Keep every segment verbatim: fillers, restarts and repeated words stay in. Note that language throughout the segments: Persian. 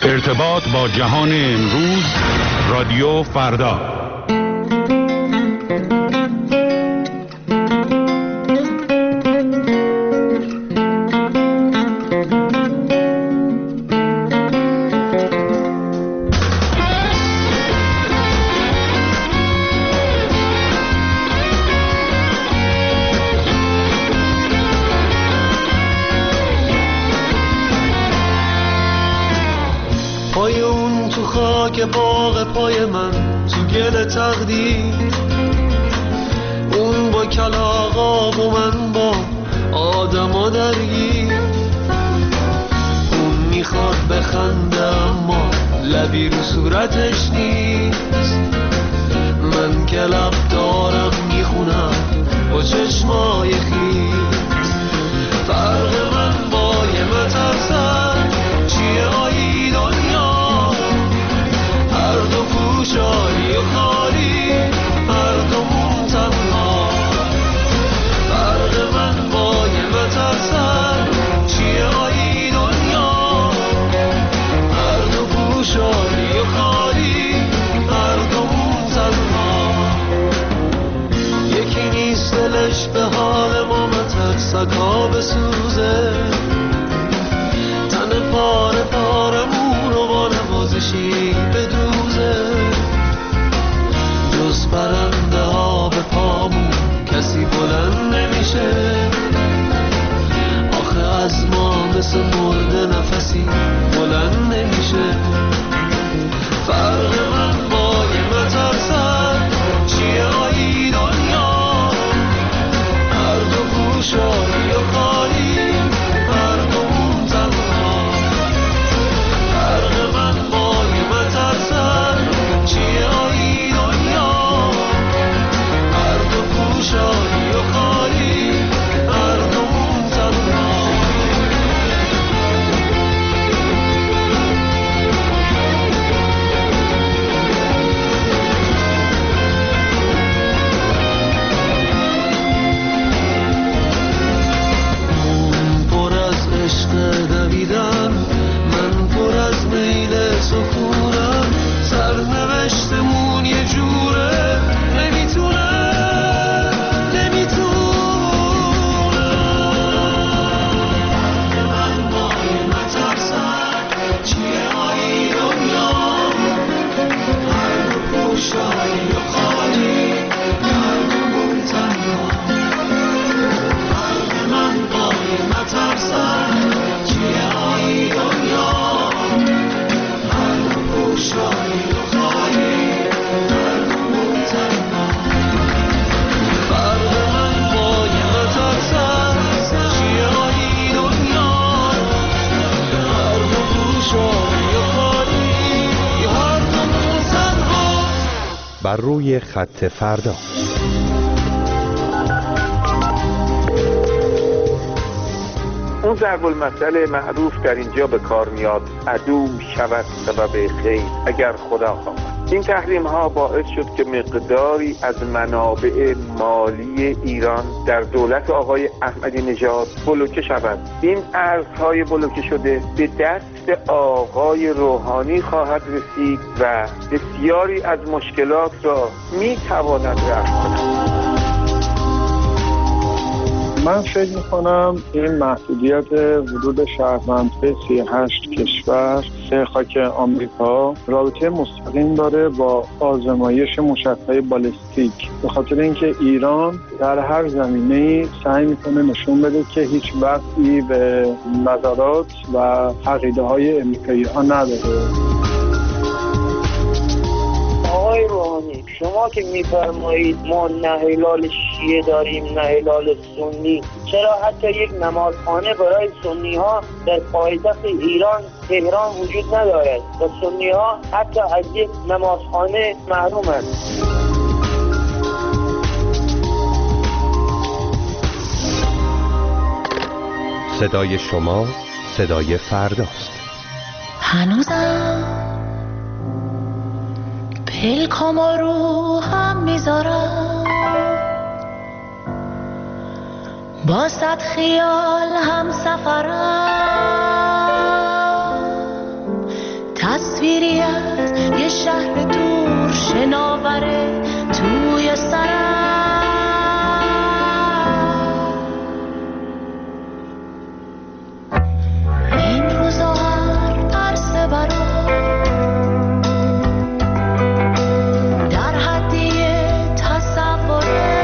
ارتباط با جهان امروز، رادیو فردا. پای اون تو خاک باغ پای من تو گل تقدیر، اون با کلاغا و من با آدما درگیر. اون میخواد بخنده اما لبی رو صورتش نیست، من که لب دارم میخونم با چشمای خیس. فرق من با یه مترسم چیه آیی دنیا، هر دو پوشانی و خالی، هر دومون تنها. فرق من با یه مترسم چیه آیی دنیا، هر دو پوشانی و خالی، هر دومون تنها. یکی نیست دلش به حال ما مترسکا بسوزه، تن پاره پارمون رو با نوازشی بدوزه. جز پرنده ها به پامون کسی بلند نمیشه، آخه از ما مثل مرده نفسی بلند نمیشه. فرق من با یه مترسم چیه آیی دنیا، هر دو پوشانی و خالی، هر دومون تنها. فرق من با یه مترسم چیه آیی دنیا، هر دو پوشانی و خالی، هر دومون تنها. اون پر از عشق دویدن، من پر از میل سکونم. سرنوشتمون یه جوره نمیتونه نمیتونه. من با یه مترسم چیه آیی دنیا، هر دو پوشانی و خالی، هر دومون تنها. فرق من با یه مترسم چیه آیی دنیا، هر دو پوشانی و خالی، هر دومون تنها. فرق من با یه مترسم چیه آیی دنیا، هر دو پوشانی و خالی، هر دومون تنها. بر روی خط فردا. اون ضرب المثل معروف در اینجا به کار میاد: عدو شود سبب خیر اگر خدا خواهد. این تحریم ها باعث شد که مقداری از منابع مالی ایران در دولت آقای احمدی نژاد بلوکه شود. این ارزهای بلوکه شده به دست آقای روحانی خواهد رسید و بسیاری از مشکلات را میتواند رفع کند. من فکر میکنم این محدودیت ورود شهروند به سی و هشت کشور به خاک آمریکا رابطه مستقیم داره با آزمایش موشک‌های بالستیک، به خاطر اینکه ایران در هر زمینه‌ای سعی میکنه نشون بده که هیچ وقتی به نظرات و عقیده‌های امریکایی‌ها نداره. آقای روحانی، شما که میفرمایید ما نه هلال شیعه داریم نه هلال سنی، چرا حتی یک نمازخانه برای سنی ها در پایتخت ایران تهران وجود ندارد و سنی ها حتی از یک نمازخانه محرومند؟ صدای شما صدای فرداست. هنوزم پلکام رو هم میذارم، با صد خیال هم سفرم، تصویری از یه شهر دور شناوره توی سرم. این روزا هر عرصه برام در حدی تصوره،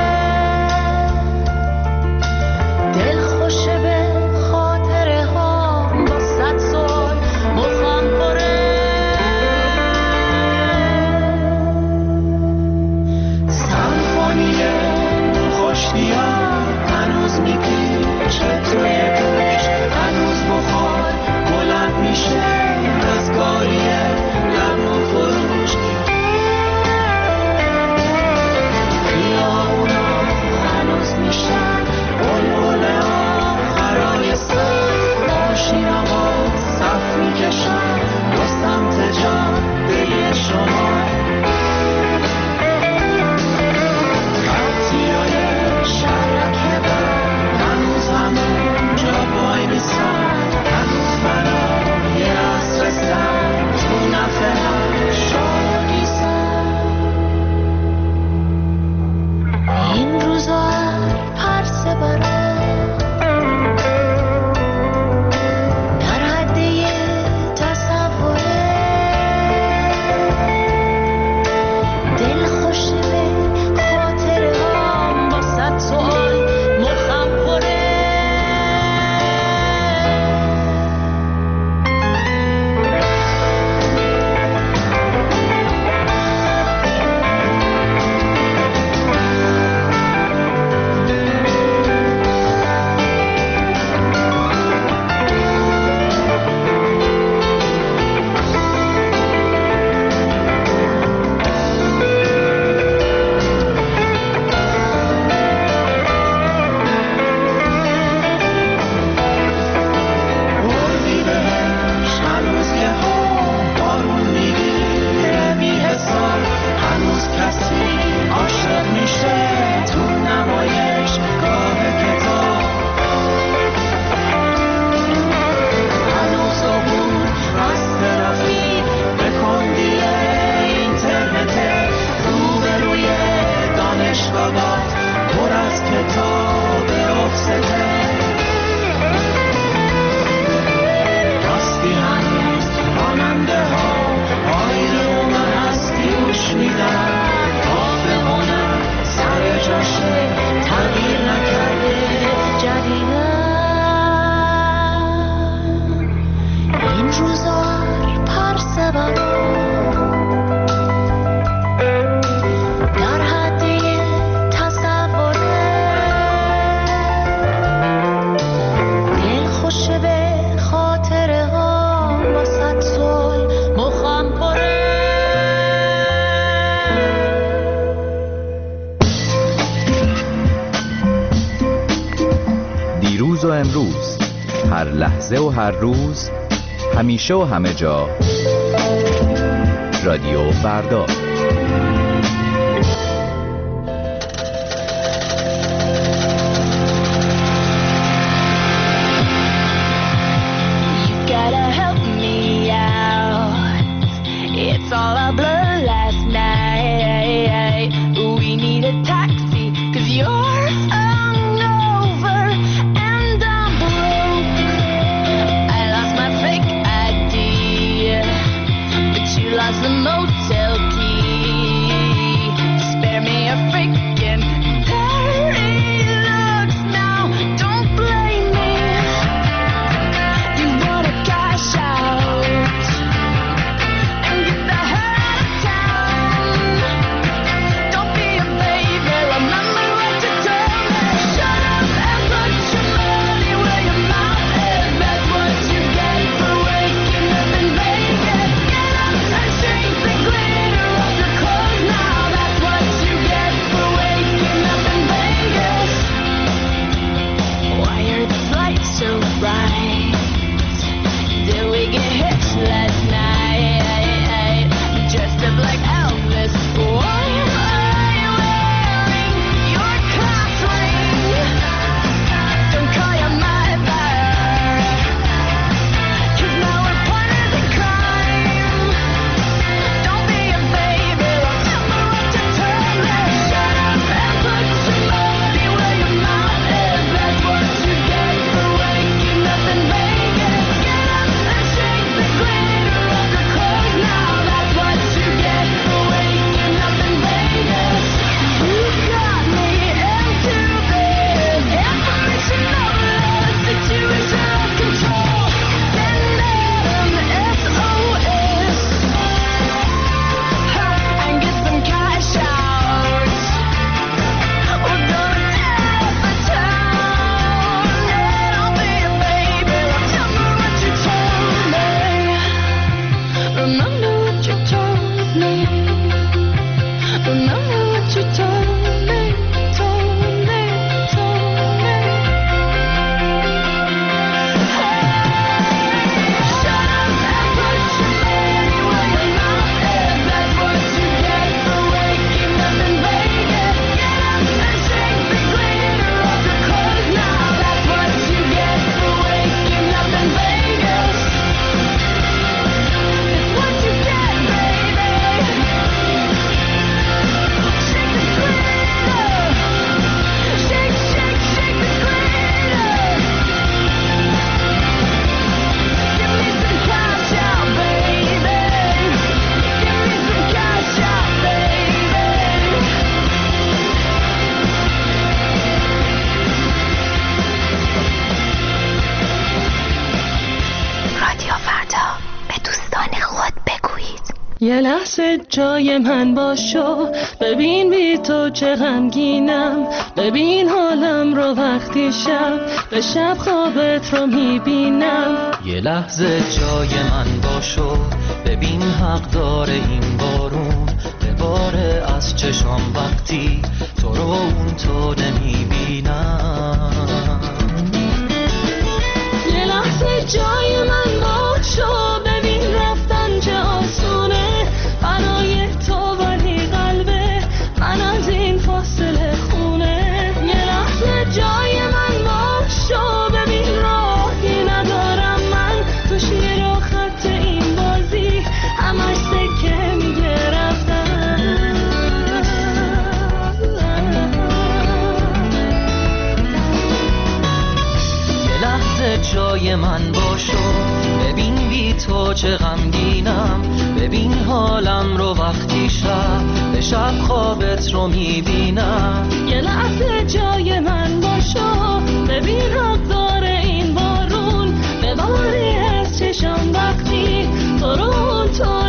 دل خوشه به خاطره ها با صد سال مخم پره. سمفونی خوشبیا هنوز میپیچه توی گوش، هنوز بخار بلند میشه از کاریه لبنو فروش. خیابونا هنوز میشن بلبله آخرای سر، ماشینا با صف میکشن با سمت جاده شما. خطیای شرکه بر هنوز همون جا بای میسن، هنوز برای عصر سر تو نفه هر شاگی سر. این روزا هر پرسه برام در حد یه تصوره، دل خوشه به خاطره هام با صد سوال مخم پره. اردیبهشت هنوز یه ها بارون میگیره بی حساب، هنوز کسی عاشق میشه تو نمایش گاه کتاب. هنوز عبور از ترافیک به کندی اینترنت، روبروی دانشگاه پر از کتاب افسته. راستی هنوز راننده ها آیرون هستی گوش میدن، آب هنر سر جاشه تغییر نکرده جدیدن این روزا هر پرسه برام در حد یه تصوره، دل خوشه به خاطره ها با صد سال مخم پره. دیروز و امروز، هر لحظه و هر روز، همیشه و همه جا، رادیو فردا. You gotta help me out. It's all a blur last night. We need a taxi, 'cause you're hungover and I'm broke. I lost my fake I D, but you lost the motel key. یه لحظه جای من باشو، ببین بی تو چه غمگینم، ببین حالم رو وقتی شب به شب خوابت رو میبینم. یه لحظه جای من باشو، ببین حق داره این بارون بباره از چشام وقتی تو رو اون تو نمیبینم. یه لحظه جای من باشو، ببین رفتن چه آسونه برای تو، ولی قلبه من از این فاصله خونه. یه لحظه جای من باشو، ببین راهی ندارم من تو شیر و خط این بازی، همش سکه میگه رفتن. یه لحظه جای من باشو، ببین بی تو چه غمگینم، ببین حالم رو وقتی شب به شب خوابت رو میبینم. یه لحظه جای من باشو، ببین حق داره این بارون بباری از چشم وقتی تو رو تو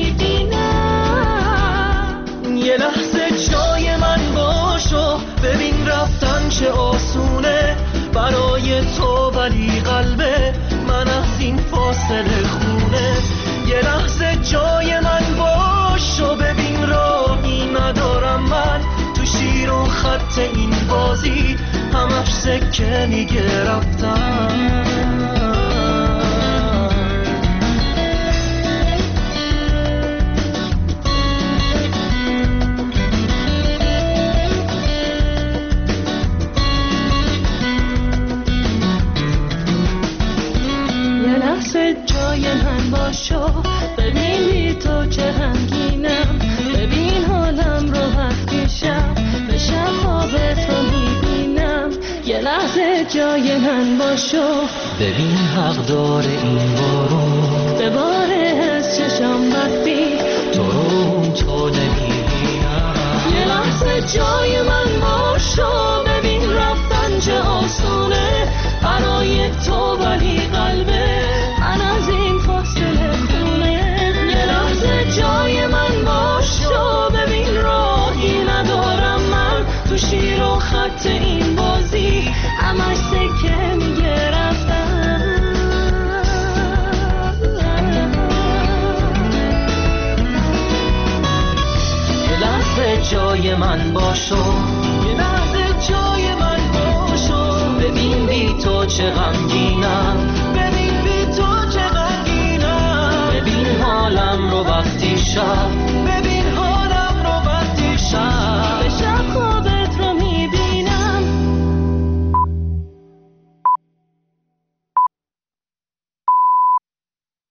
نمیبینم. یه لحظه جای من باشو، ببین رفتن چه آسونه برای تو، ولی قلبه من از این فاصله خونه. یه لحظه جای من باشو، ببین راهی ندارم من تو شیر و خط این بازی، همش سکه میگه رفتن. جای من باشو، ببین بی تو چه غمگینم، ببین حالم رو وقتی شب به شب خوابت رو میبینم. یه لحظه جای من باشو، ببین حق داره این بارون بباره از چشم وقتی تو رو تو نمیبینم. یه لحظه جای من باشو، ببین رفتن چه آسونه برای تو، ولی قلبه من از این فاصله خونه. یه لحظه جای من باشو، ببین راهی ندارم من تو شیر و خط این بازی، همش سکه میگه رفتن. یه لحظه جای من باشو، یه لحظه جای من باشو، ببین بی تو چه غمگینم، ببین بی تو چه غمگینم، ببین حالم رو وقتی شب